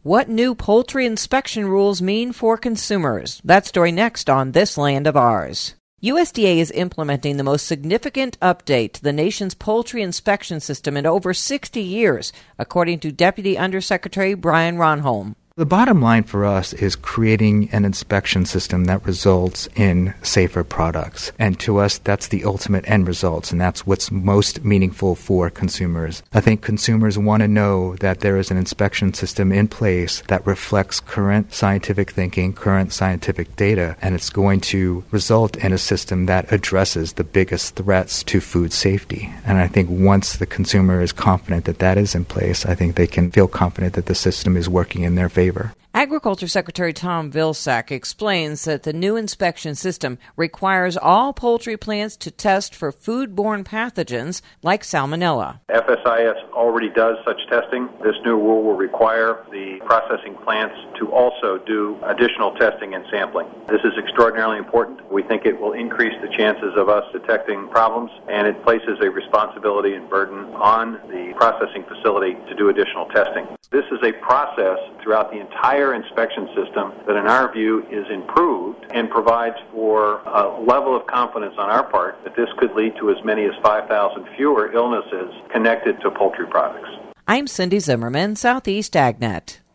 What new poultry inspection rules mean for consumers. That story next on This Land of Ours. USDA is implementing the most significant update to the nation's poultry inspection system in over 60 years, according to Deputy Undersecretary Brian Ronholm. The bottom line for us is creating an inspection system that results in safer products. And to us, that's the ultimate end results, and that's what's most meaningful for consumers. I think consumers want to know that there is an inspection system in place that reflects current scientific thinking, current scientific data, and it's going to result in a system that addresses the biggest threats to food safety. And I think once the consumer is confident that that is in place, I think they can feel confident that the system is working in their favor. Agriculture Secretary Tom Vilsack explains that the new inspection system requires all poultry plants to test for foodborne pathogens like Salmonella. FSIS already does such testing. This new rule will require the processing plants to also do additional testing and sampling. This is extraordinarily important. We think it will increase the chances of us detecting problems, and it places a responsibility and burden on the processing facility to do additional testing. This is a process throughout the entire inspection system that, in our view, is improved and provides for a level of confidence on our part that this could lead to as many as 5,000 fewer illnesses connected to poultry products. I'm Cindy Zimmerman, Southeast AgNet.